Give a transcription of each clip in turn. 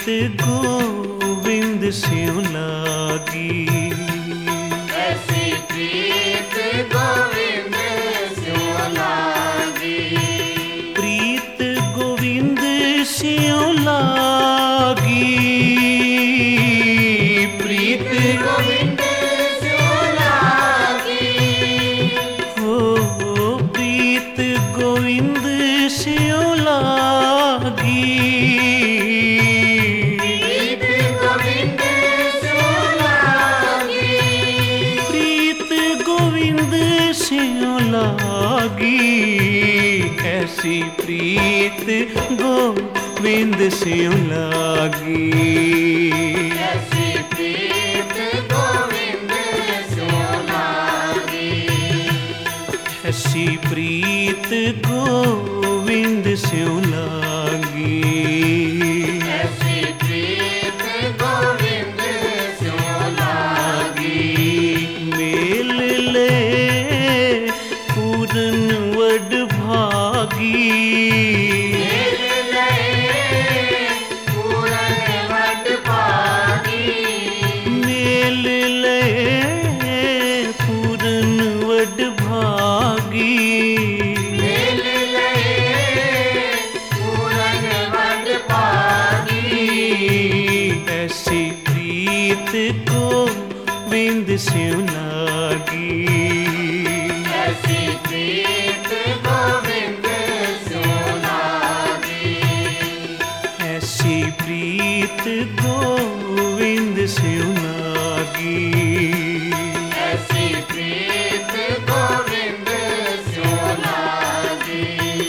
गोविंद स्यों लागी। ऐसी प्रीत गोविंद स्यों लागी। प्रीत गोविंद स्यों लागी। प्रीत गोविंद स्यों लागी। हो प्रीत गोविंद स्यों लागी। ऐसी प्रीत गोविंद स्यों लागी। ऐसी प्रीत गोविंद स्यों लागी। ऐसी प्रीत गोविंद स्यों लागी। ऐसी प्रीत गोविंद स्यों लागी। मेल ले पूरन वड भागी। मेल ले पूरन वड भागी। मेल ले पूरन वड भागी। मेल ले पूरन वड भागी। ऐसी प्रीत गोविंद स्यों लागी। ऐसी प्रीत गोविंद स्यों लागी। ऐसी प्रीत गोविंद स्यों लागी। ऐसी प्रीत गोविंद स्यों लागी।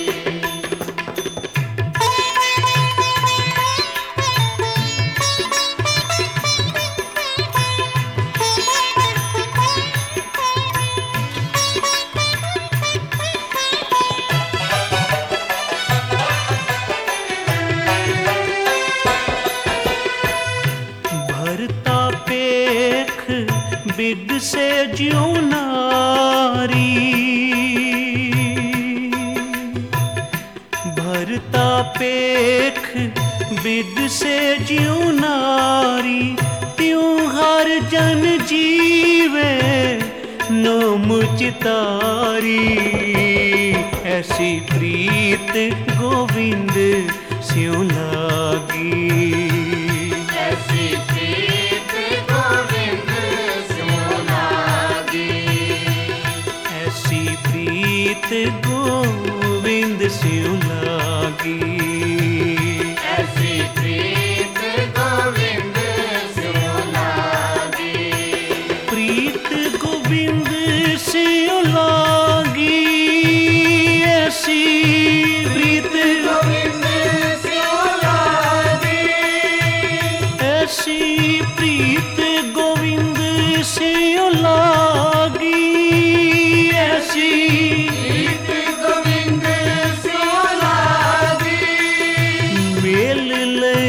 भरता पेख बिद से ज्यों नारी। भरता पेख बिद से ज्यों नारी। त्यों हर जन जीवे नाम चितारी। ऐसी प्रीत गोविंद स्यों लागी। ऐसी प्रीत गोविंद स्यों लागी। ऐसी प्रीत गोविंद स्यों लागी। ऐसी प्रीत गोविंद स्यों लागी। प्रीत गोविंद स्यों लागी। ऐसी प्रीत गोविंद स्यों लागी। ऐसी प्रीत गोविंद स्यों लागी। ऐसी प्रीत गोविंद स्यों लागी। मेल ले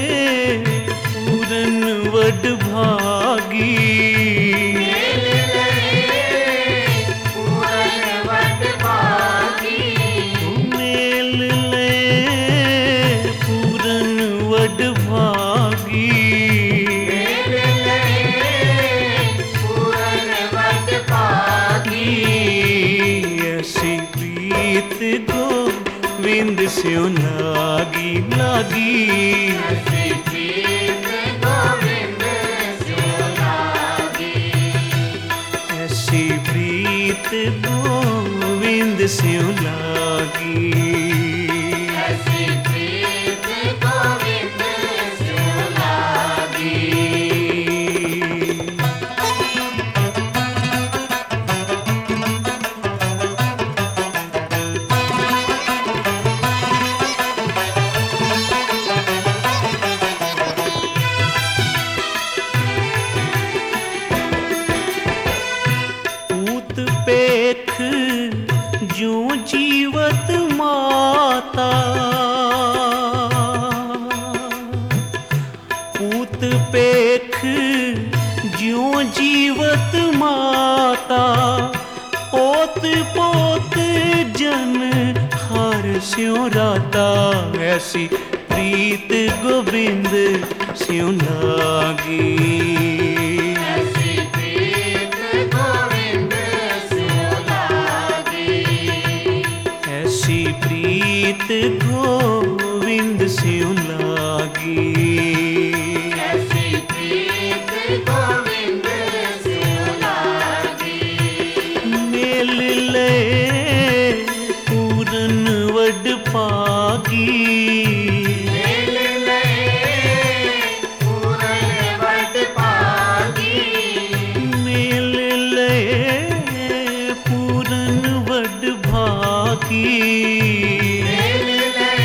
पूरन वड भागी। मेल ले पूरन वड भागी। मेल ले पूरन वड भागी। मेल ले पूरन वड भागी। ऐसी प्रीत गोविंद स्यों लागी लागी। ऐसी प्रीत गोविंद स्यों लागी। ऐसी प्रीत गोविंद स्यों लागी। ऐसी प्रीत गोविंद स्यों लागी। पूत पेख ज्यों जीवत माता। पूत पेख ज्यों जीवत माता। पोत पोत जन हर स्यों राता। ऐसी प्रीत गोविंद स्यों लागी। ऐसी प्रीत गोविंद स्यों लागी। ऐसी प्रीत गोविंद स्यों लागी। ऐसी प्रीत गोविंद स्यों लागी। मेल ले पूरन वड पागी। मेल ले पूरन वड पागी। मेल ले पूरन वड भागी। मेल ले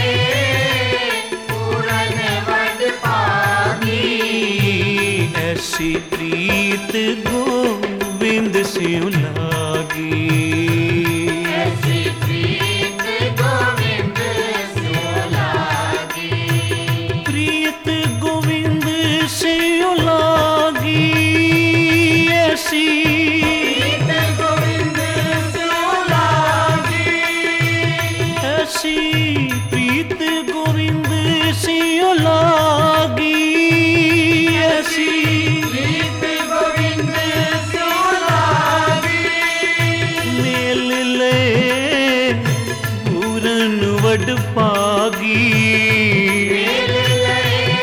पूरन वड पागी। ऐसी प्रीत गोविंद स्यों लागी। ऐसी प्रीत गोविंद स्यों लागी। प्रीत गोविंद स्यों लागी। ऐसी प्रीत गोविंद स्यों लागी। ऐसी प्रीत गोविंद स्यों लागी। ऐसी प्रीत गोविंद स्यों लागी। मेल ले पूरन वड पागी। मेल ले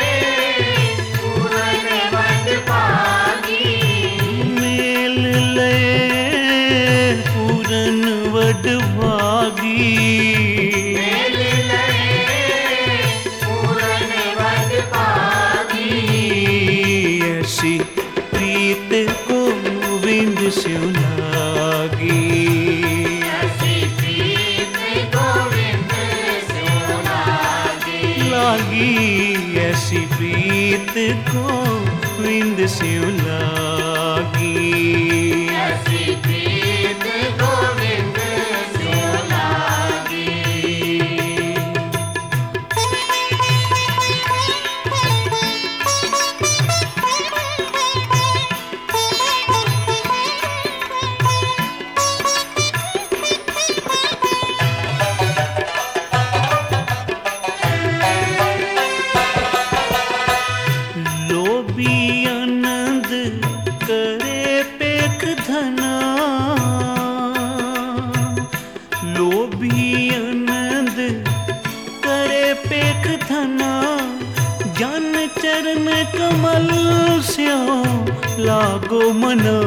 पूरन वड पागी। मेल ले पूरन वड भागी। मेल ले पूरन वड पागी। ऐसी प्रीत गोविंद स्यों लागी। ऐसी प्रीत गोविंद स्यों लागी। लागी ऐसी प्रीत गोविंद स्यों लागी। ऐसी प्रीत गोविंद स्यों लागी। लोभी आनंद करे पेख धना। लोभी आनंद करे पेख धना। जन चरण कमल स्यों लागो मना।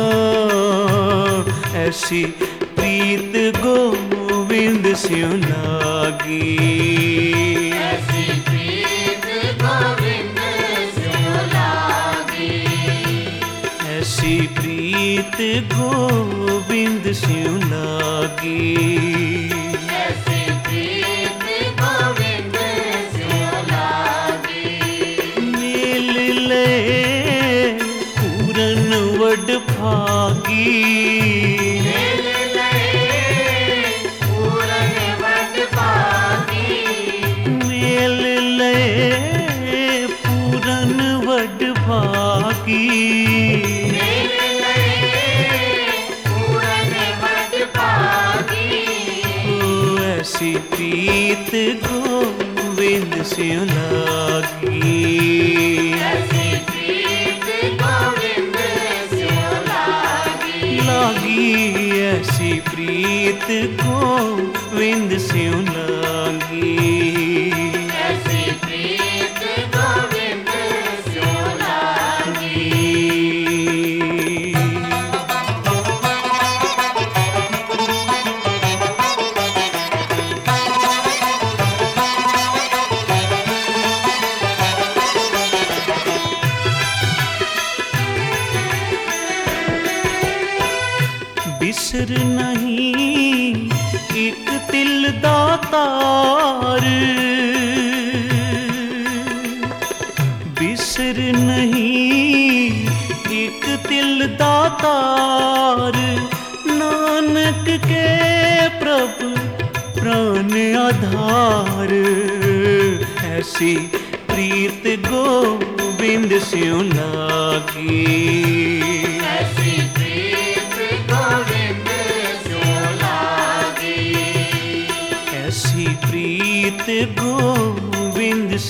ऐसी प्रीत गोविंद स्यों लागी। ऐसी प्रीत गोविंद स्यों लागी। ऐसी प्रीत गोविंद स्यों लागी। ऐसी प्रीत गोविंद स्यों लागी। मेल ले पूरन वड भागी। मेल ले पूरन वड पागी। मेल ले पूरन वड भागी। मेल ले पूरन वड पागी। ओ ऐसी प्रीत गोविंद स्यों लागी। ऐसी प्रीत गोविंद स्यों लागी। लागी ऐसी प्रीत गोविंद स्यों लागी। ऐसी प्रीत गोविंद स्यों लागी। बिसर नहीं एक तिल दातार। बिसर नहीं एक तिल दातार। नानक के प्रभु प्राण आधार। ऐसी प्रीत गोविंद स्यों लागी। ऐसी प्रीत गोविंद स्यों लागी। ऐसी प्रीत गोविंद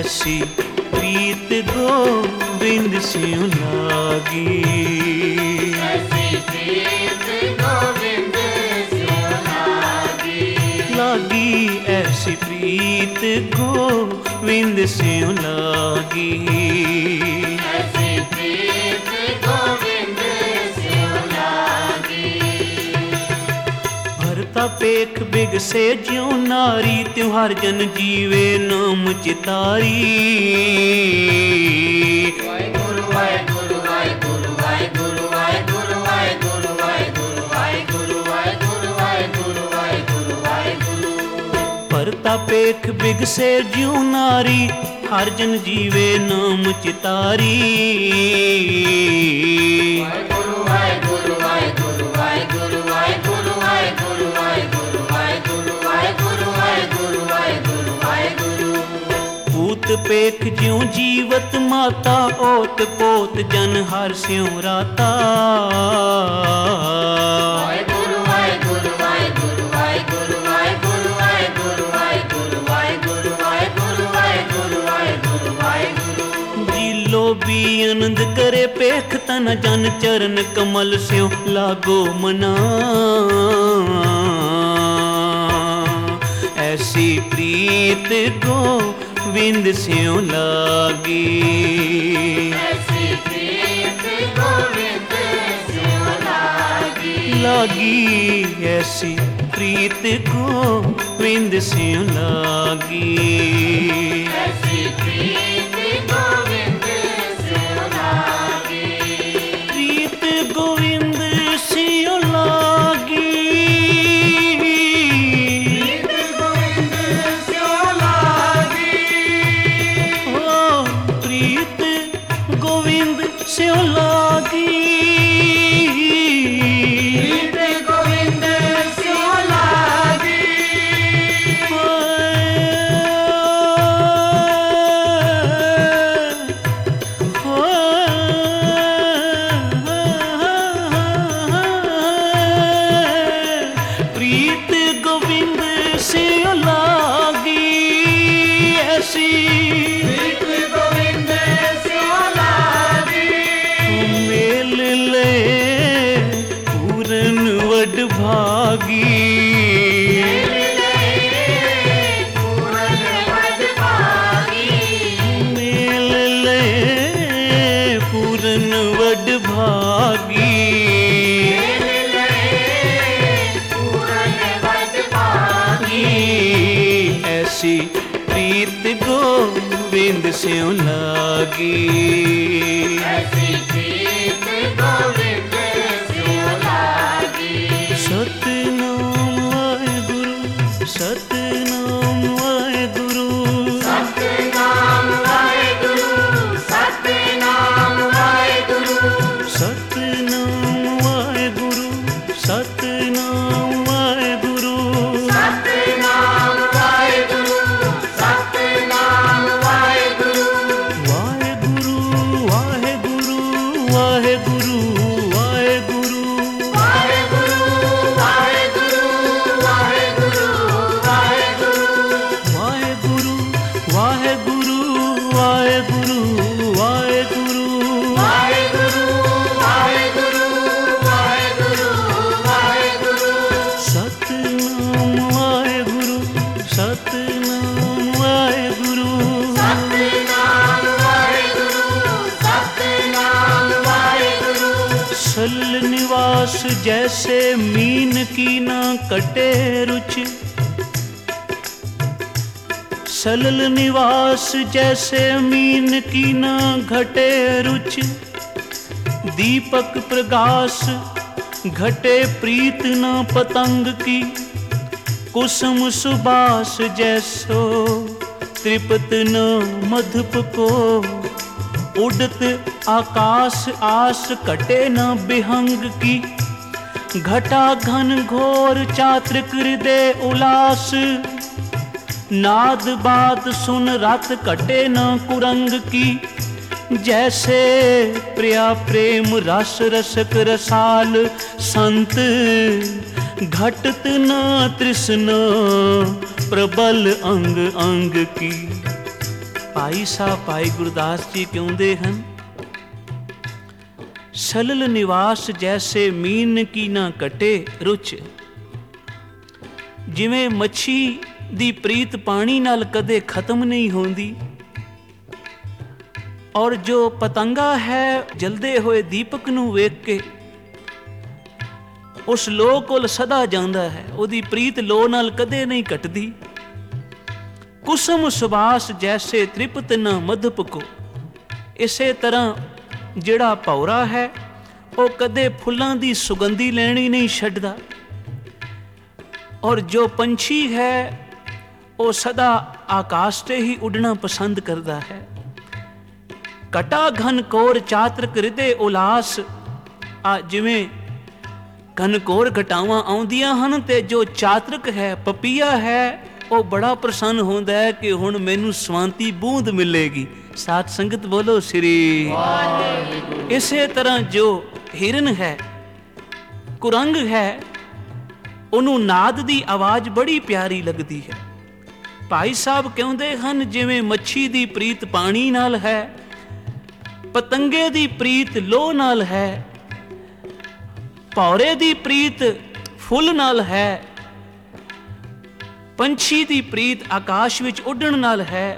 ऐसी प्रीत गोविंद स्यों लागी। ऐसी प्रीत गोविंद स्यों लागी। लागी ऐसी प्रीत गोविंद स्यों लागी। ऐसी प्रीत गोविंद स्यों लागी। भरता पेख बिग से ज्यों नारी, त्योहार जन जीवे नाम चितारी। वाहेगुरु वाहेगुरु वाहेगुरु वाहेगुरु वाहेगुरु वाहेगुरु वाहेगुरु वाहेगुरु वाहेगुरु वाहेगुरु वाहेगुरु वाहेगुरु। भरता पेख बिग से ज्यों नारी, हर जन जीवे नाम चितारी। वाहेगुरु वाहेगुरु वाहेगुरु वाहेगुरु वाहेगुरु वाहेगुरु वाहेगुरु वाहेगुरु वाहेगुरु वाहेगुरु वाहेगुरु वाहेगुरु। पूत पेख ज्यों जीवत माता, ओत पोत जन हर स्यों राता। वाहेगुरु वाहेगुरु वाहेगुरु वाहेगुरु वाहेगुरु वाहेगुरु वाहेगुरु वाहेगुरु वाहेगुरु वाहेगुरु वाहेगुरु वाहेगुरु। जिलो भी आनंद करे पेख तन, जन चरण कमल स्यों लागो मना। ऐसी प्रीत गोविंद स्यों लागी। ऐसी प्रीत गोविंद स्यों लागी। लागी ऐसी प्रीत गोविंद स्यों लागी। ऐसी प्रीत गोविंद स्यों लागी। प्रीत गोविंद स्यों लागी। प्रीत गोविंद स्यों लागी। ओ प्रीत गोविंद स्यों लागी। प्रीत गोविंद स्यों लागी। प्रीत गोविंद स्यों लागी। ऐसी प्रीत गोविंद स्यों लागी। मेल ले पूरन वड भागी। पूरन वड भागी। मेल ले पूरन वड भागी। पूरन वड भागी। ऐसी प्रीत गोविंद स्यों लागी। ऐसी प्रीत गोविंद स्यों लागी। सतनाम वाहेगुरु सतनाम वाहेगुरु। सतनाम वाहेगुरु सतनाम वाहेगुरु। सतनाम वाहेगुरु सतनाम वाहेगुरु। सतनाम वाहेगुरु सतनाम वाहेगुरु। वाहेगुरु वाहेगुरु वाहेगुरु वाहेगुरु। वाहेगुरु वाहेगुरु वाहेगुरु वाहेगुरु। वाहेगुरु वाहेगुरु वाहेगुरु वाहेगुरु। वाहेगुरु वाहेगुरु वाहेगुरु वाहेगुरु। सतनाम वाहेगुरु सतनाम वाहेगुरु। सतनाम वाहेगुरु सतनाम वाहेगुरु। सल निवास जैसे मीन की ना कटे रुच। सलल निवास जैसे मीन की ना घटे रुच। दीपक प्रकाश घटे प्रीत न पतंग की। कुसुम सुबास जैसो त्रिपत न मधुप को। उड़त आकाश आस कटे न बिहंग की। घटा घन घोर चात्रिक हृदय उलास। नाद बात सुन रात कटे न कुरंग की। जैसे प्रिया प्रेम रस रसक रसाल संत। घटत न तृष्णा प्रबल अंग अंग की। ਭਾਈ ਸਾਹਿਬ ਭਾਈ ਗੁਰਦਾਸ ਜੀ ਕਹਿੰਦੇ ਹਨ, ਸਲਲ ਨਿਵਾਸ ਜੈਸੇ ਮੀਨ ਕੀ ਨਾ ਕਟੇ ਰੁਚ। ਜਿਵੇਂ ਮੱਛੀ ਦੀ ਪ੍ਰੀਤ ਪਾਣੀ ਨਾਲ ਕਦੇ ਖਤਮ ਨਹੀਂ ਹੁੰਦੀ, ਔਰ ਜੋ ਪਤੰਗਾ ਹੈ ਜਲਦੇ ਹੋਏ ਦੀਪਕ ਨੂੰ ਵੇਖ ਕੇ ਉਸ ਲੋਹ ਕੋਲ ਸਦਾ ਜਾਂਦਾ ਹੈ, ਉਹਦੀ ਪ੍ਰੀਤ ਲੋਹ ਨਾਲ ਕਦੇ ਨਹੀਂ ਘਟਦੀ। ਕੁਸਮ ਸੁਬਾਸ ਜੈਸੇ ਤ੍ਰਿਪਤ ਨਾ ਮਧੁਪ ਕੋ। ਇਸੇ ਤਰ੍ਹਾਂ ਜਿਹੜਾ ਭੌਰਾ ਹੈ ਉਹ ਕਦੇ ਫੁੱਲਾਂ ਦੀ ਸੁਗੰਧੀ ਲੈਣੀ ਨਹੀਂ ਛੱਡਦਾ, ਔਰ ਜੋ ਪੰਛੀ ਹੈ ਉਹ ਸਦਾ ਆਕਾਸ਼ ਤੇ ਹੀ ਉੱਡਣਾ ਪਸੰਦ ਕਰਦਾ ਹੈ। ਕਟਾ ਘਨਕੋਰ ਚਾਤਰਕ ਹਿਰਦੇ ਉਲਾਸ। ਜਿਵੇਂ ਘਨਕੋਰ ਘਟਾਵਾਂ ਆਉਂਦੀਆਂ ਹਨ ਤੇ ਜੋ ਚਾਤਰਕ ਹੈ, ਪਪੀਆ ਹੈ, ਉਹ ਬੜਾ ਪ੍ਰਸੰਨ ਹੁੰਦਾ ਹੈ ਕਿ ਹੁਣ ਮੈਨੂੰ ਸਵਾਂਤੀ ਬੂੰਦ ਮਿਲੇਗੀ। ਸਾਧ ਸੰਗਤ ਬੋਲੋ ਸ੍ਰੀ ਵਾਹਿਗੁਰੂ। ਇਸੇ ਤਰ੍ਹਾਂ ਜੋ ਹਿਰਨ ਹੈ, ਕੁਰੰਗ ਹੈ, ਉਹਨੂੰ ਨਾਦ ਦੀ ਆਵਾਜ਼ ਬੜੀ ਪਿਆਰੀ ਲੱਗਦੀ ਹੈ। ਭਾਈ ਸਾਹਿਬ ਕਹਿੰਦੇ ਹਨ, ਜਿਵੇਂ ਮੱਛੀ ਦੀ ਪ੍ਰੀਤ ਪਾਣੀ ਨਾਲ ਹੈ, ਪਤੰਗੇ ਦੀ ਪ੍ਰੀਤ ਲੋਹ ਨਾਲ ਹੈ, ਭੌਰੇ ਦੀ ਪ੍ਰੀਤ ਫੁੱਲ ਨਾਲ ਹੈ, ਪੰਛੀ ਦੀ ਪ੍ਰੀਤ ਆਕਾਸ਼ ਵਿੱਚ ਉੱਡਣ ਨਾਲ ਹੈ,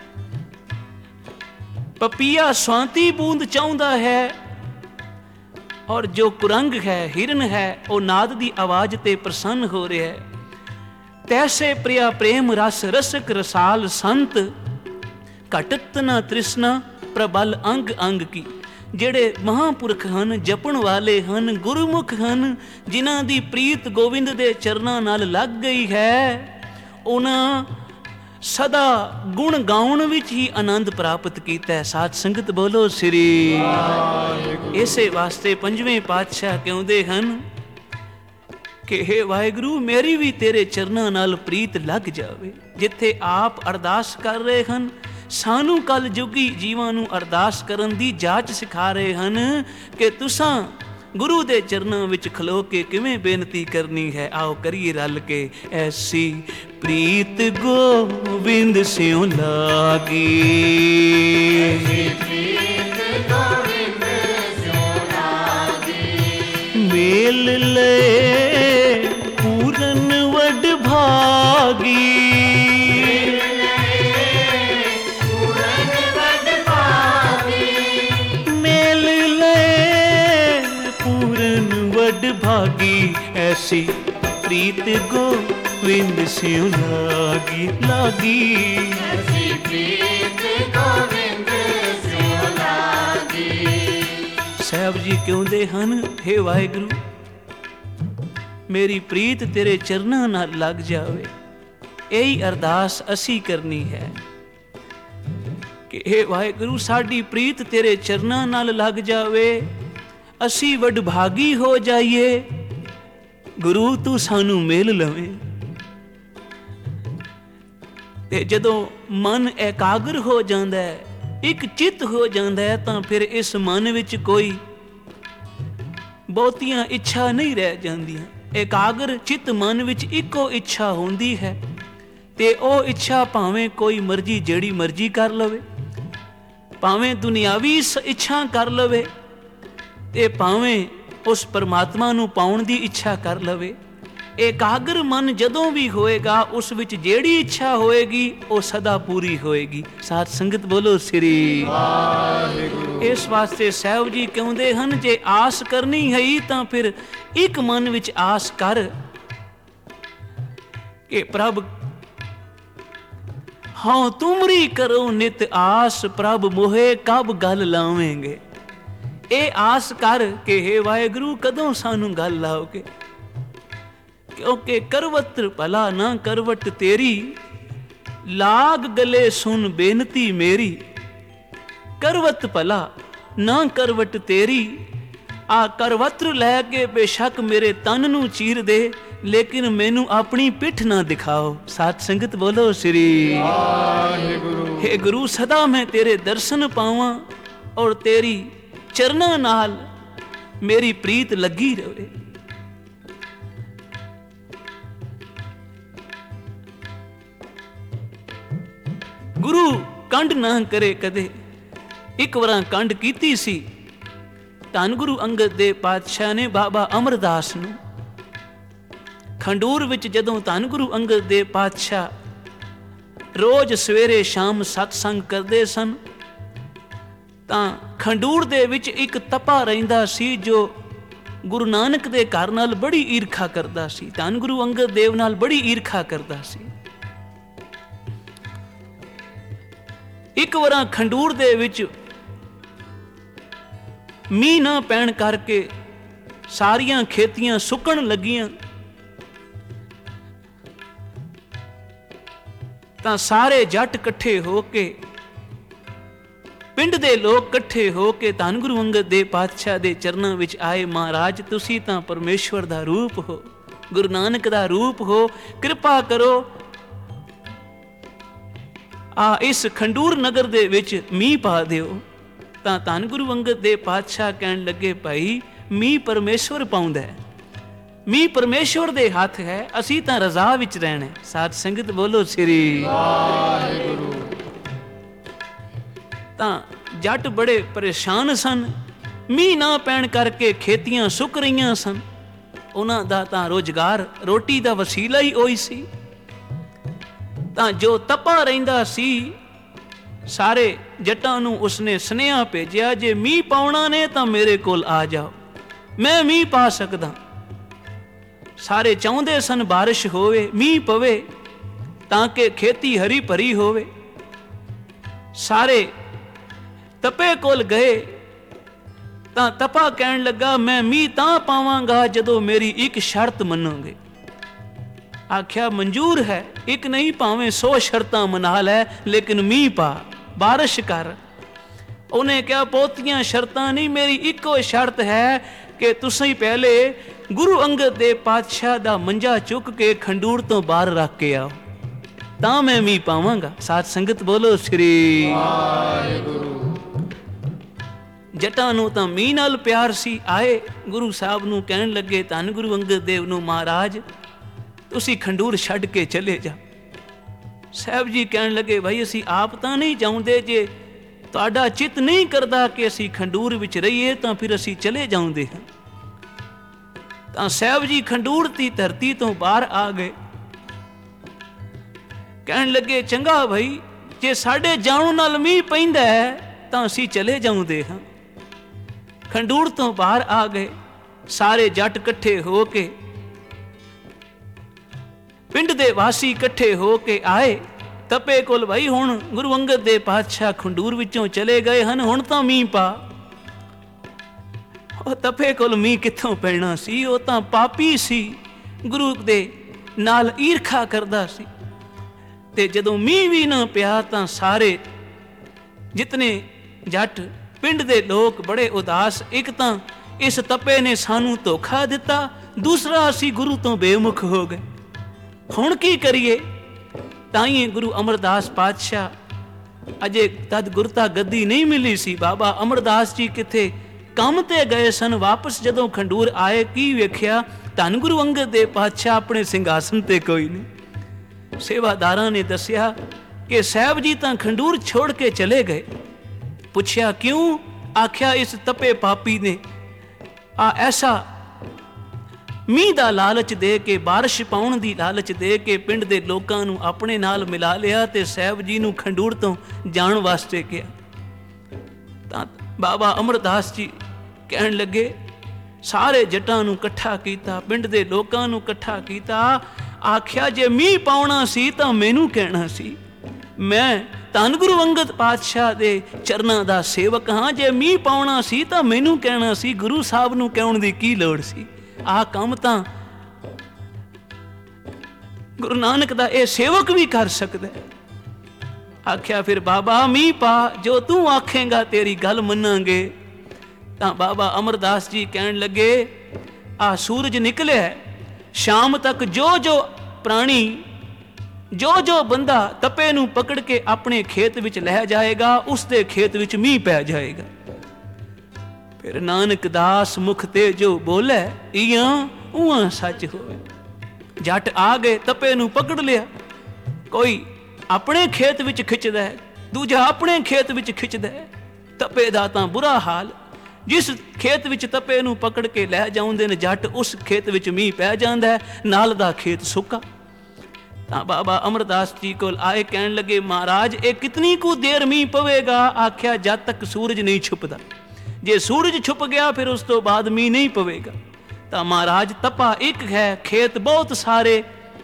ਪਪੀਆ ਸਵਾਂਤੀ ਬੂੰਦ ਚਾਹੁੰਦਾ ਹੈ, ਔਰ ਜੋ ਕੁਰੰਗ ਹੈ, ਹਿਰਨ ਹੈ, ਉਹ ਨਾਦ ਦੀ ਆਵਾਜ਼ ਤੇ ਪ੍ਰਸੰਨ ਹੋ ਰਿਹਾ ਹੈ। ਤੈਸੇ ਪ੍ਰਿਆ ਪ੍ਰੇਮ ਰਸ ਰਸਕ ਰਸਾਲ ਸੰਤ, ਘਟਤ ਨਾ ਤ੍ਰਿਸ਼ਨਾ ਪ੍ਰਬਲ ਅੰਗ ਅੰਗ ਕੀ। ਜਿਹੜੇ ਮਹਾਂਪੁਰਖ ਹਨ, ਜਪਣ ਵਾਲੇ ਹਨ, ਗੁਰਮੁਖ ਹਨ, ਜਿਨ੍ਹਾਂ ਦੀ ਪ੍ਰੀਤ ਗੋਬਿੰਦ ਦੇ ਚਰਨਾਂ ਨਾਲ ਲੱਗ ਗਈ ਹੈ, ਉਹਨਾਂ ਸਦਾ ਗੁਣ ਗਾਉਣ ਵਿੱਚ ਹੀ ਆਨੰਦ ਪ੍ਰਾਪਤ ਕੀਤਾ ਹੈ। ਸਾਧ ਸੰਗਤ ਬੋਲੋ ਸ੍ਰੀ ਵਾਹਿਗੁਰੂ। ਇਸੇ ਵਾਸਤੇ ਪੰਜਵੇਂ ਪਾਤਸ਼ਾਹ ਕਹਿੰਦੇ ਹਨ ਕਿ ਹੇ ਵਾਹਿਗੁਰੂ, ਮੇਰੀ ਵੀ ਤੇਰੇ ਚਰਨਾਂ ਨਾਲ ਪ੍ਰੀਤ ਲੱਗ ਜਾਵੇ। ਜਿੱਥੇ ਆਪ ਅਰਦਾਸ ਕਰ ਰਹੇ ਹਨ, ਸਾਨੂੰ ਕਲ ਜੁਗੀ ਜੀਵਾਂ ਨੂੰ ਅਰਦਾਸ ਕਰਨ ਦੀ ਜਾਚ ਸਿਖਾ ਰਹੇ ਹਨ ਕਿ ਤੁਸਾਂ ਗੁਰੂ ਦੇ ਚਰਨਾਂ ਵਿੱਚ ਖਲੋ ਕੇ ਕਿਵੇਂ ਬੇਨਤੀ ਕਰਨੀ ਹੈ। ਆਓ ਕਰੀਏ ਰਲ ਕੇ। ਐਸੀ ਪ੍ਰੀਤ ਗੋਬਿੰਦ ਸਿਉ ਲਾਗੀ, ਐਸੀ ਪ੍ਰੀਤ ਗੋਬਿੰਦ ਸਿਉ ਲਾਗੀ, ਮੇਲ ਲਏ ਪੂਰਨ ਵਡ ਭਾਗੀ, ਭਾਗੀ। ਐਸੀ ਪ੍ਰੀਤ ਗੋਬਿੰਦ ਸਿਉ ਲਾਗੀ, ਲਾਗੀ, ਐਸੀ ਪ੍ਰੀਤ ਗੋਬਿੰਦ ਸਿਉ ਲਾਗੀ। ਸਾਹਿਬ ਜੀ ਕਹਿੰਦੇ ਹਨ, ਹੇ ਵਾਹਿਗੁਰੂ, ਮੇਰੀ ਪ੍ਰੀਤ ਤੇਰੇ ਚਰਨਾਂ ਨਾਲ ਲੱਗ ਜਾਵੇ। ਇਹੀ ਅਰਦਾਸ ਅਸੀਂ ਕਰਨੀ ਹੈ ਕਿ ਹੇ ਵਾਹਿਗੁਰੂ, ਸਾਡੀ ਪ੍ਰੀਤ ਤੇਰੇ ਚਰਨਾਂ ਨਾਲ ਲੱਗ ਜਾਵੇ, ਅਸੀਂ ਵਡਭਾਗੀ ਹੋ ਜਾਈਏ, ਗੁਰੂ ਤੂੰ ਸਾਨੂੰ ਮੇਲ ਲਵੇਂ। ਤੇ ਜਦੋਂ ਮਨ ਇਕਾਗਰ ਹੋ ਜਾਂਦਾ ਹੈ, ਇੱਕ ਚਿੱਤ ਹੋ ਜਾਂਦਾ ਹੈ, ਤਾਂ ਫਿਰ ਇਸ ਮਨ ਵਿੱਚ ਕੋਈ ਬਹੁਤੀਆਂ ਇੱਛਾ ਨਹੀਂ ਰਹਿ ਜਾਂਦੀਆਂ। ਇਕਾਗਰ ਚਿੱਤ ਮਨ ਵਿੱਚ ਇੱਕੋ ਇੱਛਾ ਹੁੰਦੀ ਹੈ, ਤੇ ਉਹ ਇੱਛਾ ਭਾਵੇਂ ਕੋਈ ਮਰਜ਼ੀ ਜਿਹੜੀ ਮਰਜ਼ੀ ਕਰ ਲਵੇ, ਭਾਵੇਂ ਦੁਨਿਆਵੀ ਇੱਛਾ ਕਰ ਲਵੇ, ਤੇ ਭਾਵੇਂ ਉਸ ਪਰਮਾਤਮਾ ਨੂੰ ਪਾਉਣ ਦੀ ਇੱਛਾ ਕਰ ਲਵੇ। ਇਕਾਗਰ ਮਨ ਜਦੋਂ ਵੀ ਹੋਏਗਾ, ਉਸ ਵਿੱਚ ਜਿਹੜੀ ਇੱਛਾ ਹੋਏਗੀ ਉਹ ਸਦਾ ਪੂਰੀ ਹੋਏਗੀ। ਸਾਧ ਸੰਗਤ ਬੋਲੋ ਸ੍ਰੀ ਵਾਹਿਗੁਰੂ। ਇਸ ਵਾਸਤੇ ਸਾਹਿਬ ਜੀ ਕਹਿੰਦੇ ਹਨ, ਜੇ ਆਸ ਕਰਨੀ ਹੈ ਤਾਂ ਫਿਰ ਇੱਕ ਮਨ ਵਿੱਚ ਆਸ ਕਰ ਕਿ ਪ੍ਰਭ ਹਾਂ ਤੁਮਰੀ ਕਰੋ ਨਿਤ ਆਸ, ਪ੍ਰਭ ਮੋਹੇ ਕਬ ਗੱਲ ਲਾਵੇਂਗੇ। ਇਹ ਆਸ ਕਰ ਕਿ ਹੇ ਵਾਹਿਗੁਰੂ, ਕਦੋਂ ਸਾਨੂੰ ਗੱਲ ਲਾਓਗੇ, ਕਿਉਂਕਿ ਕਰਵਤ ਭਲਾ ਨਾ ਕਰਵਟ ਤੇਰੀ, ਲਾਗ ਗਲੇ ਸੁਨ ਬੇਨਤੀ ਮੇਰੀ। ਕਰਵਤ ਭਲਾ ਨਾ ਕਰਵਟ ਤੇਰੀ, ਆ ਕਰਵਤਰ ਲੈ ਕੇ ਬੇਸ਼ੱਕ ਮੇਰੇ ਤਨ ਨੂੰ ਚੀਰ ਦੇ, ਲੇਕਿਨ ਮੈਨੂੰ ਆਪਣੀ ਪਿੱਠ ਨਾ ਦਿਖਾਓ। ਸਾਧ ਸੰਗਤ ਬੋਲੋ ਸ੍ਰੀ ਵਾਹਿਗੁਰੂ। ਹੇ ਗੁਰੂ, ਸਦਾ ਮੈਂ ਤੇਰੇ ਦਰਸ਼ਨ ਪਾਵਾਂ ਔਰ ਤੇਰੀ ਚਰਨਾਂ ਨਾਲ ਮੇਰੀ ਪ੍ਰੀਤ ਲੱਗੀ ਰਹੇ। ਗੁਰੂ ਕੰਡ ਨਾ ਕਰੇ ਕਦੇ। ਇੱਕ ਵਾਰਾਂ ਕੰਡ ਕੀਤੀ ਸੀ। ਧੰਨ ਗੁਰੂ ਅੰਗਦ ਦੇਵ ਪਾਤਸ਼ਾਹ ਨੇ ਬਾਬਾ ਅਮਰਦਾਸ ਨੂੰ ਖੰਡੂਰ ਵਿੱਚ ਜਦੋਂ ਧੰਨ ਗੁਰੂ ਅੰਗਦ ਦੇਵ ਪਾਤਸ਼ਾਹ ਰੋਜ਼ ਸਵੇਰੇ ਸ਼ਾਮ ਸਤਸੰਗ ਕਰਦੇ ਸਨ, ਤਾਂ ਖੰਡੂਰ ਦੇ ਵਿੱਚ ਇੱਕ ਤਪਾ ਰਹਿੰਦਾ ਸੀ ਜੋ ਗੁਰੂ ਨਾਨਕ ਦੇ ਘਰ ਨਾਲ ਬੜੀ ਈਰਖਾ ਕਰਦਾ ਸੀ, ਧੰਨ ਗੁਰੂ ਅੰਗਦ ਦੇਵ ਨਾਲ ਬੜੀ ਈਰਖਾ ਕਰਦਾ ਸੀ। ਇੱਕ ਵਾਰਾਂ ਖੰਡੂਰ ਦੇ ਵਿੱਚ ਮੀਂਹ ਨਾ ਪੈਣ ਕਰਕੇ ਸਾਰੀਆਂ ਖੇਤੀਆਂ ਸੁੱਕਣ ਲੱਗੀਆਂ, ਤਾਂ ਸਾਰੇ ਜੱਟ ਇਕੱਠੇ ਹੋ ਕੇ, ਪਿੰਡ ਦੇ ਲੋਕ ਇਕੱਠੇ ਹੋ ਕੇ ਧੰਨ ਗੁਰੂ ਅੰਗਦ ਦੇਵ ਪਾਤਸ਼ਾਹ ਦੇ ਚਰਨਾਂ ਵਿੱਚ ਆਏ। ਮਹਾਰਾਜ, ਤੁਸੀਂ ਤਾਂ ਪਰਮੇਸ਼ਵਰ ਦਾ ਰੂਪ ਹੋ, ਗੁਰੂ ਨਾਨਕ ਦਾ ਰੂਪ ਹੋ, ਕਿਰਪਾ ਕਰੋ ਇਸ ਖੰਡੂਰ ਨਗਰ ਦੇ ਵਿੱਚ ਮੀਂਹ ਪਾ ਦਿਓ। ਤਾਂ ਧੰਨ ਗੁਰੂ ਅੰਗਦ ਦੇਵ ਪਾਤਸ਼ਾਹ ਕਹਿਣ ਲੱਗੇ, ਭਾਈ ਮੀਂਹ ਪਰਮੇਸ਼ਵਰ ਪਾਉਂਦਾ ਹੈ, ਮੀਂਹ ਪਰਮੇਸ਼ਵਰ ਦੇ ਹੱਥ ਹੈ, ਅਸੀਂ ਤਾਂ ਰਜ਼ਾ ਵਿੱਚ ਰਹਿਣਾ। ਸਾਧ ਸੰਗਤ ਬੋਲੋ ਸ੍ਰੀ ਵਾਹਿਗੁਰੂ। ਤਾਂ ਜੱਟ ਬੜੇ ਪਰੇਸ਼ਾਨ ਸਨ, ਮੀਂਹ ਨਾ ਪੈਣ ਕਰਕੇ ਖੇਤੀਆਂ ਸੁੱਕ ਰਹੀਆਂ ਸਨ, ਉਹਨਾਂ ਦਾ ਤਾਂ ਰੋਜ਼ਗਾਰ ਰੋਟੀ ਦਾ ਵਸੀਲਾ ਹੀ ਉਹੀ ਸੀ। ਤਾਂ ਜੋ ਤਪਾ ਰਹਿੰਦਾ ਸੀ, ਸਾਰੇ ਜੱਟਾਂ ਨੂੰ ਉਸਨੇ ਸੁਨੇਹਾ ਭੇਜਿਆ, ਜੇ ਮੀਂਹ ਪਾਉਣਾ ਨੇ ਤਾਂ ਮੇਰੇ ਕੋਲ ਆ ਜਾਓ, ਮੈਂ ਮੀਂਹ ਪਾ ਸਕਦਾ। ਸਾਰੇ ਚਾਹੁੰਦੇ ਸਨ ਬਾਰਿਸ਼ ਹੋਵੇ, ਮੀਂਹ ਪਵੇ, ਤਾਂ ਕਿ ਖੇਤੀ ਹਰੀ ਭਰੀ ਹੋਵੇ। ਸਾਰੇ ਤਪੇ ਕੋਲ ਗਏ, ਤਾਂ ਤਪਾ ਕਹਿਣ ਲੱਗਾ, ਮੈਂ ਮੀਂਹ ਤਾਂ ਪਾਵਾਂਗਾ ਜਦੋਂ ਮੇਰੀ ਇੱਕ ਸ਼ਰਤ ਮੰਨੋਗੇ। ਆਖਿਆ, ਮਨਜ਼ੂਰ ਹੈ, ਇੱਕ ਨਹੀਂ ਭਾਵੇਂ 100 ਸ਼ਰਤਾਂ ਮਨਾ ਲੈ, ਲੇਕਿਨ ਮੀਂਹ ਪਾ, ਬਾਰਿਸ਼ ਕਰ। ਉਹਨੇ ਕਿਹਾ, ਬਹੁਤੀਆਂ ਸ਼ਰਤਾਂ ਨਹੀਂ, ਮੇਰੀ ਇੱਕੋ ਸ਼ਰਤ ਹੈ ਕਿ ਤੁਸੀਂ ਪਹਿਲੇ ਗੁਰੂ ਅੰਗਦ ਦੇਵ ਪਾਤਸ਼ਾਹ ਦਾ ਮੰਜਾ ਚੁੱਕ ਕੇ ਖੰਡੂਰ ਤੋਂ ਬਾਹਰ ਰੱਖ ਕੇ ਆਓ, ਤਾਂ ਮੈਂ ਮੀਂਹ ਪਾਵਾਂਗਾ। ਸਾਧ ਸੰਗਤ ਬੋਲੋ ਸ੍ਰੀ ਵਾਹਿਗੁਰੂ। ਜੱਟਾਂ ਨੂੰ ਤਾਂ ਮੀਂਹ ਨਾਲ ਪਿਆਰ ਸੀ, ਆਏ ਗੁਰੂ ਸਾਹਿਬ ਨੂੰ ਕਹਿਣ ਲੱਗੇ, ਧੰਨ ਗੁਰੂ ਅੰਗਦ ਦੇਵ ਨੂੰ, ਮਹਾਰਾਜ ਤੁਸੀਂ ਖੰਡੂਰ ਛੱਡ ਕੇ ਚਲੇ ਜਾ। ਸਾਹਿਬ ਜੀ ਕਹਿਣ ਲੱਗੇ, ਭਾਈ ਅਸੀਂ ਆਪ ਤਾਂ ਨਹੀਂ ਚਾਹੁੰਦੇ, ਜੇ ਤੁਹਾਡਾ ਚਿੱਤ ਨਹੀਂ ਕਰਦਾ ਕਿ ਅਸੀਂ ਖੰਡੂਰ ਵਿੱਚ ਰਹੀਏ ਤਾਂ ਫਿਰ ਅਸੀਂ ਚਲੇ ਜਾਂਦੇ ਹਾਂ। ਤਾਂ ਸਾਹਿਬ ਜੀ ਖੰਡੂਰ ਦੀ ਧਰਤੀ ਤੋਂ ਬਾਹਰ ਆ ਗਏ, ਕਹਿਣ ਲੱਗੇ, ਚੰਗਾ ਭਾਈ, ਜੇ ਸਾਡੇ ਜਾਣੋਂ ਨਾਲ ਮੀਂਹ ਪੈਂਦਾ ਹੈ ਤਾਂ ਅਸੀਂ ਚਲੇ ਜਾਂਦੇ ਹਾਂ। ਖੰਡੂਰ ਤੋਂ ਬਾਹਰ ਆ ਗਏ, ਸਾਰੇ ਜੱਟ ਇਕੱਠੇ ਹੋ ਕੇ, ਪਿੰਡ ਦੇ ਵਾਸੀ ਇਕੱਠੇ ਹੋ ਕੇ ਆਏ ਤਪੇ ਕੋਲ, ਭਾਈ ਹੁਣ ਗੁਰੂ ਅੰਗਦ ਦੇਵ ਪਾਤਸ਼ਾਹ ਖੰਡੂਰ ਵਿੱਚੋਂ ਚਲੇ ਗਏ ਹਨ, ਹੁਣ ਤਾਂ ਮੀਂਹ ਪਾ। ਉਹ ਤਪੇ ਕੋਲ ਮੀਂਹ ਕਿੱਥੋਂ ਪੈਣਾ ਸੀ, ਉਹ ਤਾਂ ਪਾਪੀ ਸੀ, ਗੁਰੂ ਦੇ ਨਾਲ ਈਰਖਾ ਕਰਦਾ ਸੀ। ਤੇ ਜਦੋਂ ਮੀਂਹ ਵੀ ਨਾ ਪਿਆ ਤਾਂ ਸਾਰੇ ਜਿਤਨੇ ਜੱਟ, ਪਿੰਡ ਦੇ ਲੋਕ ਬੜੇ ਉਦਾਸ। ਇੱਕ ਤਾਂ ਇਸ ਤਪੇ ਨੇ ਸਾਨੂੰ ਧੋਖਾ ਦਿੱਤਾ, ਦੂਸਰਾ ਅਸੀਂ ਗੁਰੂ ਤੋਂ ਬੇਮੁਖ ਹੋ ਗਏ, ਹੁਣ ਕੀ ਕਰੀਏ। ਤਾਂ ਹੀ ਗੁਰੂ ਅਮਰਦਾਸ ਪਾਤਸ਼ਾਹ ਅਜੇ ਤਦ ਗੁਰਤਾ ਗੱਦੀ ਨਹੀਂ ਮਿਲੀ ਸੀ, ਬਾਬਾ ਅਮਰਦਾਸ ਜੀ ਕਿੱਥੇ ਕੰਮ ਤੇ ਗਏ ਸਨ। ਵਾਪਸ ਜਦੋਂ ਖੰਡੂਰ ਆਏ, ਕੀ ਵੇਖਿਆ, ਧੰਨ ਗੁਰੂ ਅੰਗਦ ਦੇਵ ਪਾਤਸ਼ਾਹ ਆਪਣੇ ਸਿੰਘਾਸਨ ਤੇ ਕੋਈ ਨਹੀਂ। ਸੇਵਾਦਾਰਾਂ ਨੇ ਦੱਸਿਆ ਕਿ ਸਾਹਿਬ ਜੀ ਤਾਂ ਖੰਡੂਰ ਛੋੜ ਕੇ ਚਲੇ ਗਏ। ਪੁੱਛਿਆ ਕਿਉਂ? ਆਖਿਆ, ਇਸ ਤਪੇ ਪਾਪੀ ਨੇ ਐਸਾ ਮੀਂਹ ਦਾ ਲਾਲਚ ਦੇ ਕੇ, ਬਾਰਿਸ਼ ਪਾਉਣ ਦੀ ਲਾਲਚ ਦੇ ਕੇ ਪਿੰਡ ਦੇ ਲੋਕਾਂ ਨੂੰ ਆਪਣੇ ਨਾਲ ਮਿਲਾ ਲਿਆ ਤੇ ਸਾਹਿਬ ਜੀ ਨੂੰ ਖੰਡੂਰ ਤੋਂ ਜਾਣ ਵਾਸਤੇ ਕਿਹਾ। ਤਾਂ ਬਾਬਾ ਅਮਰਦਾਸ ਜੀ ਕਹਿਣ ਲੱਗੇ, ਸਾਰੇ ਜੱਟਾਂ ਨੂੰ ਇਕੱਠਾ ਕੀਤਾ, ਪਿੰਡ ਦੇ ਲੋਕਾਂ ਨੂੰ ਇਕੱਠਾ ਕੀਤਾ। ਆਖਿਆ, ਜੇ ਮੀਂਹ ਪਾਉਣਾ ਸੀ ਤਾਂ ਮੈਨੂੰ ਕਹਿਣਾ ਸੀ, ਮੈਂ ਧੰਨ ਗੁਰੂ ਅੰਗਦ ਪਾਤਸ਼ਾਹ ਦੇ ਚਰਨਾਂ ਦਾ ਸੇਵਕ ਹਾਂ। ਜੇ ਮੀਂਹ ਪਾਉਣਾ ਸੀ ਤਾਂ ਮੈਨੂੰ ਕਹਿਣਾ ਸੀ, ਗੁਰੂ ਸਾਹਿਬ ਨੂੰ ਕਹਿਣ ਦੀ ਕੀ ਲੋੜ ਸੀ। ਆਹ ਕੰਮ ਤਾਂ ਗੁਰੂ ਨਾਨਕ ਦਾ ਇਹ ਸੇਵਕ ਵੀ ਕਰ ਸਕਦਾ। ਆਖਿਆ, ਫਿਰ ਬਾਬਾ ਮੀਂਹ ਪਾ, ਜੋ ਤੂੰ ਆਖੇਂਗਾ ਤੇਰੀ ਗੱਲ ਮੰਨਾਂਗੇ। ਤਾਂ ਬਾਬਾ ਅਮਰਦਾਸ ਜੀ ਕਹਿਣ ਲੱਗੇ, ਆਹ ਸੂਰਜ ਨਿਕਲਿਆ, ਸ਼ਾਮ ਤੱਕ ਜੋ ਜੋ ਪ੍ਰਾਣੀ, ਜੋ ਜੋ ਬੰਦਾ ਤਪੇ ਨੂੰ ਪਕੜ ਕੇ ਆਪਣੇ ਖੇਤ ਵਿੱਚ ਲੈ ਜਾਏਗਾ, ਉਸ ਦੇ ਖੇਤ ਵਿੱਚ ਮੀਂਹ ਪੈ ਜਾਏਗਾ। ਫਿਰ ਨਾਨਕ ਦਾਸ ਮੁਖ ਤੇ ਜੋ ਬੋਲੇ, ਇਆਂ ਉਆਂ ਸੱਚ ਹੋਵੇ। ਜੱਟ ਆ ਗਏ, ਤਪੇ ਨੂੰ ਪਕੜ ਲਿਆ, ਕੋਈ ਆਪਣੇ ਖੇਤ ਵਿੱਚ ਖਿੱਚਦਾ ਹੈ, ਦੂਜਾ ਆਪਣੇ ਖੇਤ ਵਿੱਚ ਖਿੱਚਦਾ ਹੈ। ਤਪੇ ਦਾ ਤਾਂ ਬੁਰਾ ਹਾਲ, ਜਿਸ ਖੇਤ ਵਿੱਚ ਤਪੇ ਨੂੰ ਪਕੜ ਕੇ ਲੈ ਜਾਂਦੇ ਨੇ ਜੱਟ, ਉਸ ਖੇਤ ਵਿੱਚ ਮੀਂਹ ਪੈ ਜਾਂਦਾ ਹੈ, ਨਾਲ ਦਾ ਖੇਤ ਸੁੱਕਾ। ਤਾਂ ਬਾਬਾ ਅਮਰਦਾਸ ਜੀ ਕੋਲ ਆਏ, ਕਹਿਣ ਲੱਗੇ ਮਹਾਰਾਜ ਇਹ ਕਿਤਨੀ ਕੁ ਦੇਰ ਮੀਂਹ ਪਵੇਗਾ? ਆਖਿਆ ਜਦ ਤੱਕ ਸੂਰਜ ਨਹੀਂ ਛੁਪਦਾ, ਜੇ ਸੂਰਜ ਛੁਪ ਗਿਆ ਫਿਰ ਉਸ ਤੋਂ ਬਾਅਦ ਮੀਂਹ ਨਹੀਂ ਪਵੇਗਾ। ਤਾਂ ਮਹਾਰਾਜ ਤਪਾ ਇੱਕ ਹੈ, ਖੇਤ ਬਹੁਤ ਸਾਰੇ,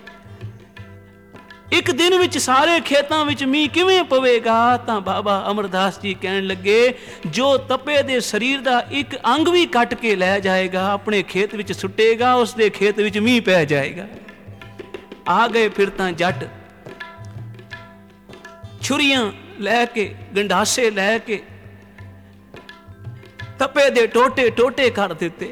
ਇੱਕ ਦਿਨ ਵਿੱਚ ਸਾਰੇ ਖੇਤਾਂ ਵਿੱਚ ਮੀਂਹ ਕਿਵੇਂ ਪਵੇਗਾ? ਤਾਂ ਬਾਬਾ ਅਮਰਦਾਸ ਜੀ ਕਹਿਣ ਲੱਗੇ ਜੋ ਤਪੇ ਦੇ ਸਰੀਰ ਦਾ ਇੱਕ ਅੰਗ ਵੀ ਕੱਟ ਕੇ ਲੈ ਜਾਏਗਾ, ਆਪਣੇ ਖੇਤ ਵਿੱਚ ਸੁੱਟੇਗਾ, ਉਸ ਦੇ ਖੇਤ ਵਿੱਚ ਮੀਂਹ ਪੈ ਜਾਏਗਾ। ਆ ਗਏ ਫਿਰ ਤਾਂ ਜੱਟ, ਛੁਰੀਆਂ ਲੈ ਕੇ, ਗੰਡਾਸੇ ਲੈ ਕੇ ਤਪੇ ਦੇ ਟੋਟੇ ਟੋਟੇ ਕਰ ਦਿੱਤੇ।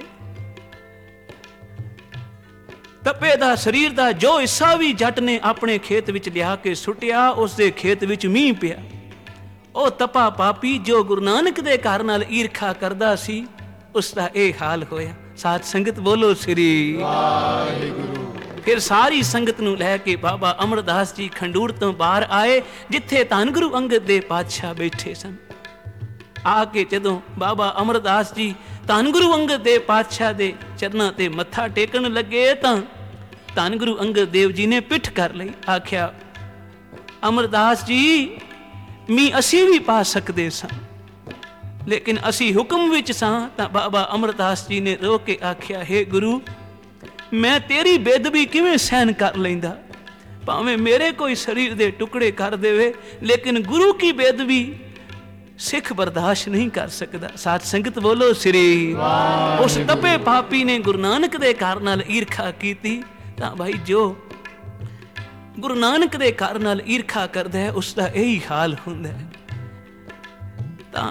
ਤਪੇ ਦਾ ਸਰੀਰ ਦਾ ਜੋ ਹਿੱਸਾ ਵੀ ਜੱਟ ਨੇ ਆਪਣੇ ਖੇਤ ਵਿੱਚ ਲਿਆ ਕੇ ਸੁੱਟਿਆ, ਉਸ ਦੇ ਖੇਤ ਵਿੱਚ ਮੀਂਹ ਪਿਆ। ਉਹ ਤਪਾ ਪਾਪੀ ਜੋ ਗੁਰੂ ਨਾਨਕ ਦੇ ਘਰ ਨਾਲ ਈਰਖਾ ਕਰਦਾ ਸੀ, ਉਸ ਦਾ ਇਹ ਹਾਲ ਹੋਇਆ। ਸਾਧ ਸੰਗਤ ਬੋਲੋ ਸ੍ਰੀ ਵਾਹਿਗੁਰੂ। ਫਿਰ ਸਾਰੀ ਸੰਗਤ ਨੂੰ ਲੈ ਕੇ ਬਾਬਾ ਅਮਰਦਾਸ ਜੀ ਖੰਡੂਰ ਤੋਂ ਬਾਹਰ ਆਏ, ਜਿੱਥੇ ਧੰਨ ਗੁਰੂ ਅੰਗਦ ਦੇ ਪਾਤਸ਼ਾਹ ਬੈਠੇ ਸਨ। ਆ ਕੇ ਜਦੋਂ ਬਾਬਾ ਅਮਰਦਾਸ ਜੀ ਧੰਨ ਗੁਰੂ ਅੰਗਦ ਦੇ ਪਾਤਸ਼ਾਹ ਦੇ ਚਰਨਾਂ ਤੇ ਮੱਥਾ ਟੇਕਣ ਲੱਗੇ, ਤਾਂ ਧੰਨ ਗੁਰੂ ਅੰਗਦ ਦੇਵ ਜੀ ਨੇ ਪਿੱਠ ਕਰ ਲਈ। ਆਖਿਆ ਅਮਰਦਾਸ ਜੀ ਮੀਂਹ ਅਸੀਂ ਵੀ ਪਾ ਸਕਦੇ ਸਾਂ, ਲੇਕਿਨ ਅਸੀਂ ਹੁਕਮ ਵਿੱਚ ਸਾਂ। ਤਾਂ ਬਾਬਾ ਅਮਰਦਾਸ ਜੀ ਨੇ ਰੋ ਕੇ ਆਖਿਆ ਹੇ ਗੁਰੂ, ਮੈਂ ਤੇਰੀ ਬੇਅਦਬੀ ਕਿਵੇਂ ਸਹਿਨ ਕਰ ਲੈਂਦਾ? ਭਾਵੇਂ ਮੇਰੇ ਕੋਈ ਸਰੀਰ ਦੇ ਟੁਕੜੇ ਕਰ ਦੇਵੇ, ਲੇਕਿਨ ਗੁਰੂ ਕੀ ਬੇਅਦਬੀ ਸਿੱਖ ਬਰਦਾਸ਼ਤ ਨਹੀਂ ਕਰ ਸਕਦਾ। ਸਾਧ ਸੰਗਤ ਬੋਲੋ ਸ੍ਰੀ। ਉਸ ਤਪੇ ਪਾਪੀ ਨੇ ਗੁਰੂ ਨਾਨਕ ਦੇ ਘਰ ਨਾਲ ਈਰਖਾ ਕੀਤੀ। ਤਾਂ ਭਾਈ ਜੋ ਗੁਰੂ ਨਾਨਕ ਦੇ ਘਰ ਨਾਲ ਈਰਖਾ ਕਰਦਾ ਹੈ, ਉਸ ਦਾ ਇਹੀ ਹਾਲ ਹੁੰਦਾ ਹੈ। ਤਾਂ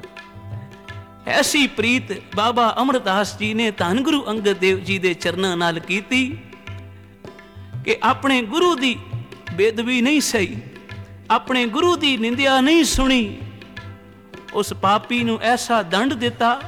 ਐਸੀ ਪ੍ਰੀਤ ਬਾਬਾ ਅਮਰਦਾਸ ਜੀ ਨੇ ਧੰਨ ਗੁਰੂ ਅੰਗਦ ਦੇਵ ਜੀ ਦੇ ਚਰਨਾਂ ਨਾਲ ਕੀਤੀ ਕਿ ਆਪਣੇ ਗੁਰੂ ਦੀ ਬੇਅਦਬੀ ਨਹੀਂ ਸਹੀ, ਆਪਣੇ ਗੁਰੂ ਦੀ ਨਿੰਦਿਆ ਨਹੀਂ ਸੁਣੀ। ਉਸ ਪਾਪੀ ਨੂੰ ਐਸਾ ਦੰਡ ਦਿੱਤਾ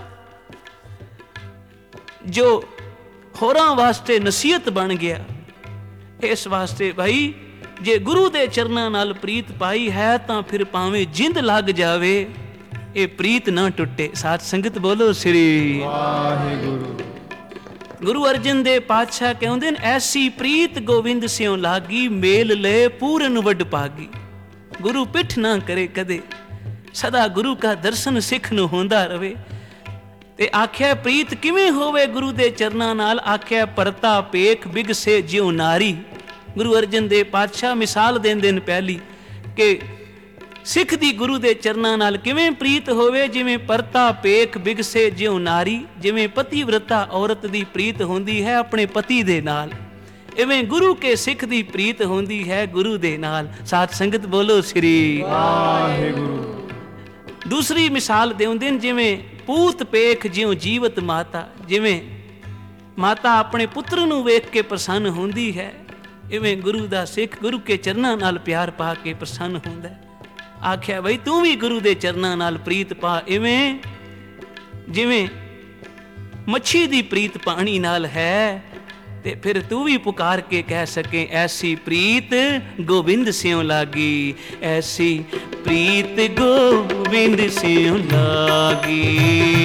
ਜੋ ਹੋਰਾਂ ਵਾਸਤੇ ਨਸੀਹਤ ਬਣ ਗਿਆ। ਇਸ ਵਾਸਤੇ ਭਾਈ ਜੇ ਗੁਰੂ ਦੇ ਚਰਨਾਂ ਨਾਲ ਪ੍ਰੀਤ ਪਾਈ ਹੈ, ਤਾਂ ਫਿਰ ਭਾਵੇਂ ਜਿੰਦ ਲੱਗ ਜਾਵੇ, ਇਹ ਪ੍ਰੀਤ ਨਾ ਟੁੱਟੇ। ਸਾਧ ਸੰਗਤ ਬੋਲੋ ਸ੍ਰੀ ਵਾਹਿਗੁਰੂ। ਗੁਰੂ ਅਰਜਨ ਦੇ ਪਾਤਸ਼ਾਹ ਕਹਿੰਦੇ ਨੇ ਐਸੀ ਪ੍ਰੀਤ ਗੋਬਿੰਦ ਸਿਉ ਲਾਗੀ, ਮੇਲ ਲੈ ਪੂਰਨ ਵੱਡ ਪਾਗੀ। ਗੁਰੂ ਪਿੱਠ ਨਾ ਕਰੇ ਕਦੇ, ਸਦਾ ਗੁਰੂ ਕਾ ਦਰਸ਼ਨ ਸਿੱਖ ਨੂੰ ਹੁੰਦਾ ਰਵੇ। ਤੇ ਆਖਿਆ ਪ੍ਰੀਤ ਕਿਵੇਂ ਹੋਵੇ ਗੁਰੂ ਦੇ ਚਰਨਾਂ ਨਾਲ? ਆਖਿਆ ਪਰਤਾ ਪੇਖ ਬਿਗਸੇ ਜਿਉ ਨਾਰੀ। ਗੁਰੂ ਅਰਜਨ ਦੇ ਪਾਤਸ਼ਾਹ ਮਿਸਾਲ ਦਿੰਦੇ ਨੇ ਪਹਿਲੀ ਕਿ ਸਿੱਖ ਦੀ ਗੁਰੂ ਦੇ ਚਰਨਾਂ ਨਾਲ ਕਿਵੇਂ ਪ੍ਰੀਤ ਹੋਵੇ? ਜਿਵੇਂ ਪਰਤਾ ਪੇਖ ਬਿਗਸੇ ਜਿਉ ਨਾਰੀ, ਜਿਵੇਂ ਪਤੀਵ੍ਰਤਾ ਔਰਤ ਦੀ ਪ੍ਰੀਤ ਹੁੰਦੀ ਹੈ ਆਪਣੇ ਪਤੀ ਦੇ ਨਾਲ, ਇਵੇਂ ਗੁਰੂ ਕੇ ਸਿੱਖ ਦੀ ਪ੍ਰੀਤ ਹੁੰਦੀ ਹੈ ਗੁਰੂ ਦੇ ਨਾਲ। ਸਾਧ ਸੰਗਤ ਬੋਲੋ ਸ੍ਰੀ ਵਾਹਿਗੁਰੂ। ਦੂਸਰੀ ਮਿਸਾਲ ਦਿੰਦੇ ਨੇ ਜਿਵੇਂ ਪੂਤ ਪੇਖ ਜਿਉ ਜੀਵਤ ਮਾਤਾ, ਜਿਵੇਂ ਮਾਤਾ ਆਪਣੇ ਪੁੱਤਰ ਨੂੰ ਵੇਖ ਕੇ ਪ੍ਰਸੰਨ ਹੁੰਦੀ ਹੈ, ਇਵੇਂ ਗੁਰੂ ਦਾ ਸਿੱਖ ਗੁਰੂ ਕੇ ਚਰਨਾਂ ਨਾਲ ਪਿਆਰ ਪਾ ਕੇ ਪ੍ਰਸੰਨ ਹੁੰਦਾ। ਆਖਿਆ ਬਈ ਤੂੰ ਵੀ ਗੁਰੂ ਦੇ ਚਰਨਾਂ ਨਾਲ ਪ੍ਰੀਤ ਪਾ, ਇਵੇਂ ਜਿਵੇਂ ਮੱਛੀ ਦੀ ਪ੍ਰੀਤ ਪਾਣੀ ਨਾਲ ਹੈ, ਤੇ ਫਿਰ ਤੂੰ ਵੀ ਪੁਕਾਰ ਕੇ ਕਹਿ ਸਕੇ ਐਸੀ ਪ੍ਰੀਤ ਗੋਬਿੰਦ ਸਿਉ ਲਾਗੀ, ਐਸੀ ਪ੍ਰੀਤ ਗੋਬਿੰਦ ਸਿਉ ਲਾਗੀ,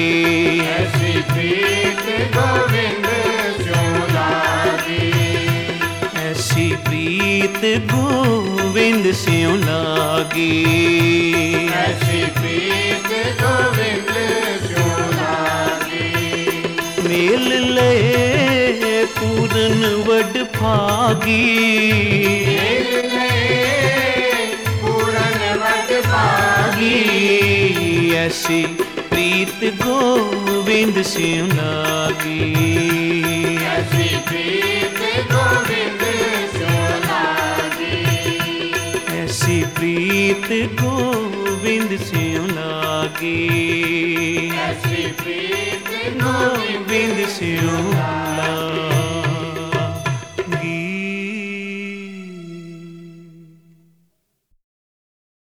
ਐਸੀ ਪ੍ਰੀਤ ਗੋਬਿੰਦ ਸਿਉ ਲਾਗੀ, ਐਸੀ ਪ੍ਰੀਤ ਗੋਬਿੰਦ ਸਿਉ ਲਾਗੀ, ਐਸੀ ਪ੍ਰੀਤ ਗੋਬਿੰਦ ਸਿਉ ਲਾਗੀ, ਮੇਲ ਲਏ ਪੂਰਨ ਵੱਡ ਭਾਗੀ, ਮੇਲ ਲਏ ਪੂਰਨ ਵੱਡ ਭਾਗੀ, ਐਸੀ ਪ੍ਰੀਤ ਗੋਬਿੰਦ ਸਿਉ ਲਾਗੀ, ਐਸੀ ਪ੍ਰੀਤ ਗੋਬਿੰਦ ਸਿਉ ਲਾਗੀ, ਐਸੀ ਪ੍ਰੀਤ ਗੋਬਿੰਦ ਸਿਉ ਲਾਗੀ, ਐਸੀ ਪ੍ਰੀਤ ਗੋਬਿੰਦ ਸਿਉ